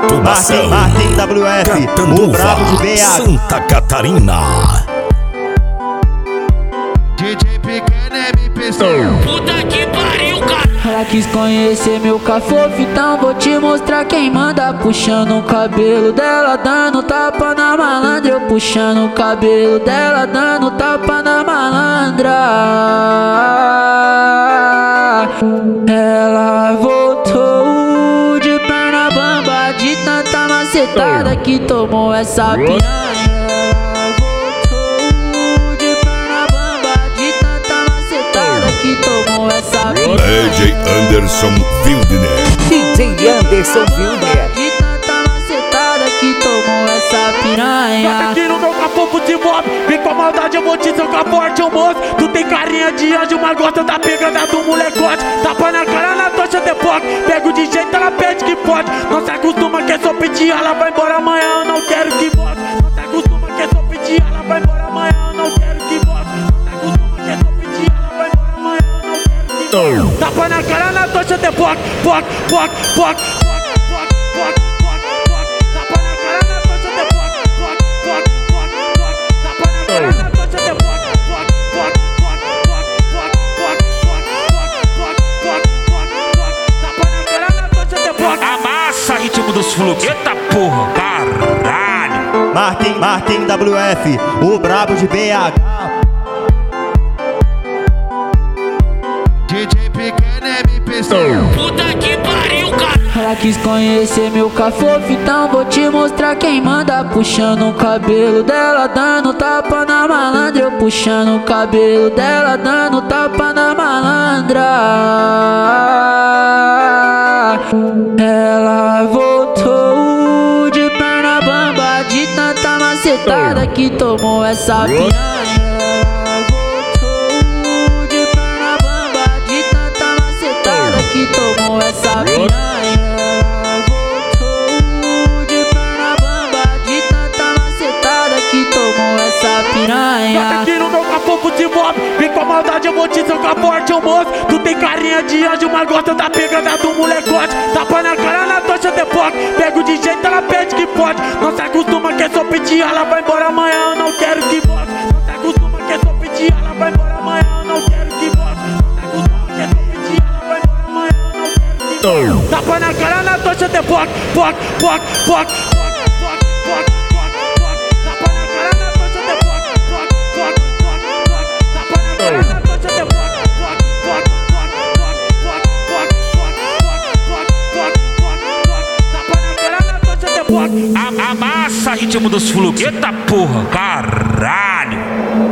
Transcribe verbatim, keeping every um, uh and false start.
perturbação. Martin W F, o brabo de B H, Santa Catarina. D J Pequeno M P C. Puta que pariu, cara. Ela quis conhecer meu cafofo, então vou te mostrar quem manda. Puxando o cabelo dela, dando tapa na malandra. Eu puxando o cabelo dela, dando tapa na malandra. Ela voltou de perna bamba, de tanta macetada que tomou essa piranha. Ela voltou de perna bamba, de tanta macetada que tomou essa piranha. D J Anderson Wildner. D J Anderson Wildner. De tanta macetada que tomou essa piranha. Bota aqui no meu capô de mob. Vem com a maldade, eu vou te socar forte, ô moço. Tu tem carinha de anjo, mas gosta da pegada do molecote. Tapa na cara, na tocha de poc. Pego de jeito, ela pede que pode. Não se acostuma que é só pedir, ela vai embora amanhã, eu não quero que volte. Não se acostuma que é só pedir, ela vai embora amanhã, eu não quero que volte. Não se acostuma que é só pedir, ela vai embora amanhã, eu não quero que volte. Tapa na cara, na tocha de poc, poc, poc, poc, poc, poc, poc, poc, poc. Tapa na cara, na tocha de poc, poc, poc, poc, poc. Tapa na cara, na tocha de poc, poc, poc, poc, poc, poc, poc, poc, poc, poc, poc. Tapa na cara, na tocha de poc. Amassa, ritmo dos fluxos. Eita porra, caralho. Martin, Martin W F, o brabo de B H. D J Pequeno M P C. Puta que pariu, cara. Ela quis conhecer meu cafofo, então vou te mostrar quem manda. Puxando o cabelo dela, dando tapa na malandra. Eu puxando o cabelo dela, dando tapa na malandra. Ela voltou de perna bamba, de tanta macetada que tomou essa piranha. Ela voltou de perna bamba, de tanta macetada que tomou essa piranha. Ela voltou de perna bamba, de tanta macetada que tomou essa Bota piranha. aqui no meu capô de mob. Vem com a maldade, eu vou te socar forte, ô moço. Tu tem carinha de anjo, mas gosta da pegada do molecote. Tapa na cara, na tocha de poc. Pego de jeito, ela pede que pode. Não se acostuma que é só pedir, ela vai embora amanhã, eu não quero que volte. Não se acostuma que é só pedir, ela vai embora amanhã, eu não quero que volte. Não se acostuma que é só pedir, ela vai embora amanhã, eu não quero que volte. Tapa na cara, na tocha de poc, poc, poc, poc, poc, poc, poc, poc, poc. Tapa na cara, na tocha de poc, poc, poc, poc, poc. Tapa na cara, na tocha de poc, poc, poc, poc, poc, poc, poc, poc, poc, poc, poc. Tapa na cara, na tocha de poc. A- Amassa, ritmo dos fluxos. Eita porra, caralho.